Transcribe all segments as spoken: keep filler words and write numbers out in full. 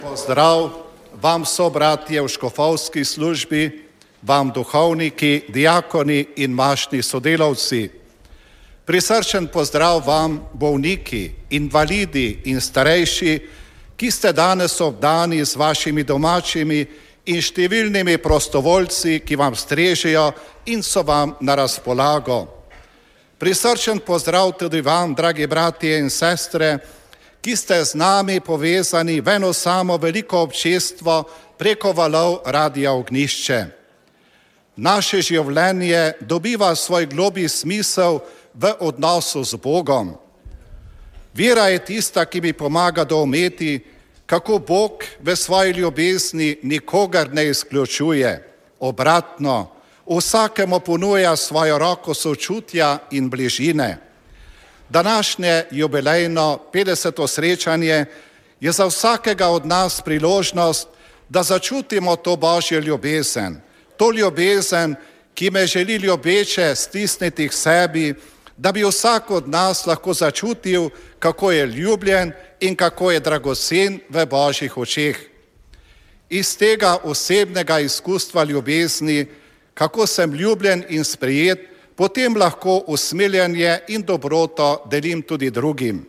Pozdrav vam, sobratje v škofovski službi, vam duhovniki, diakoni in mašni sodelavci. Prisrčen pozdrav vam, bolniki, invalidi in starejši, ki ste danes obdani z vašimi domačimi in številnimi prostovoljci, ki vam strežejo in so vam na razpolago. Prisrčen pozdrav tudi vam, dragi bratje in sestre, ki ste z nami povezani v eno samo veliko občestvo preko valov Radia Ognjišče. Naše življenje dobiva svoj globlji smisel v odnosu z Bogom. Vera je tista, ki mi pomaga doumeti, kako Bog v svoji ljubezni nikogar ne izključuje. Obratno, vsakemu ponuja svojo roko sočutja in bližine. Današnje jubilejno petdeseto srečanje je za vsakega od nas priložnost, da začutimo to Božjo ljubezen, to ljubezen, ki me želi ljubeče stisniti k sebi, da bi vsak od nas lahko začutil, kako je ljubljen in kako je dragocen v Božjih očeh. Iz tega osebnega izkustva ljubezni, kako sem ljubljen in sprejet, potem lahko usmiljenje in dobroto delim tudi drugim.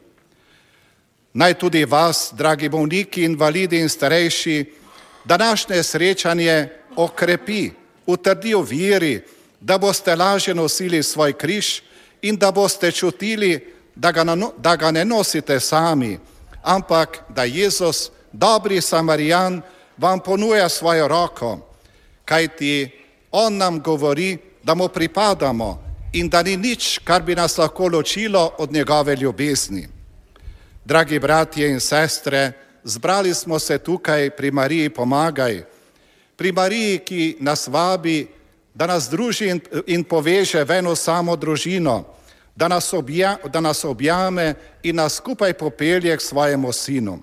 Naj tudi vas, dragi bolniki, invalidi in starejši, današnje srečanje okrepi, utrdi v veri, da boste lažje nosili svoj križ in da boste čutili, da ga, da ga ne nosite sami, ampak da Jezus, dobri Samarijan, vam ponuja svojo roko, kajti On nam govori, da mu pripadamo in da ni nič, kar bi nas lahko ločilo od njegove ljubezni. Dragi bratje in sestre, zbrali smo se tukaj pri Mariji Pomagaj, pri Mariji, ki nas vabi, da nas druži in, in poveže v eno samo družino, da nas, obja, da nas objame in nas skupaj popelje k svojemu sinu.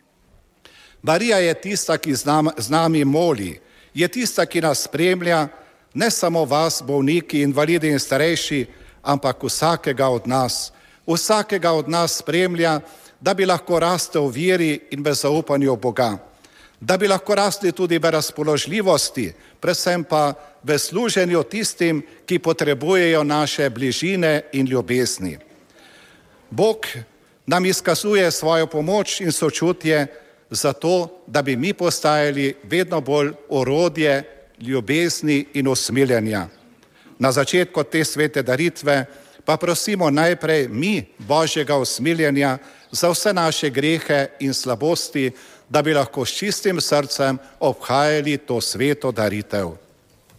Marija je tista, ki z, nam, z nami moli, je tista, ki nas spremlja, ne samo vas, bolniki, invalidi in starejši, ampak vsakega od nas. Vsakega od nas spremlja, da bi lahko rastel v veri in v zaupanju v Boga. Da bi lahko rasli tudi v razpoložljivosti, predvsem pa v služenju tistim, ki potrebujejo naše bližine in ljubezni. Bog nam izkazuje svojo pomoč in sočutje zato, da bi mi postajali vedno bolj orodje ljubezni in usmiljenja. Na začetku te svete daritve pa prosimo najprej mi Božjega usmiljenja za vse naše grehe in slabosti, da bi lahko s čistim srcem obhajali to sveto daritev.